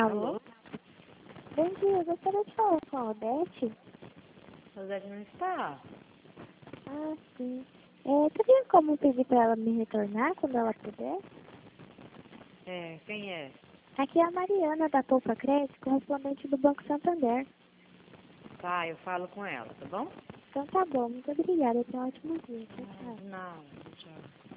Alô? Bom dia, eu gostaria de falar com a Odete. A Odete não está. Ah, sim. Teria como pedir para ela me retornar quando ela puder? Quem é? Aqui é a Mariana da Poupa Crédito, correspondente do Banco Santander. Tá, eu falo com ela, tá bom? Então tá bom, muito obrigada, tenha um ótimo dia. Tchau, tchau. Não, tchau.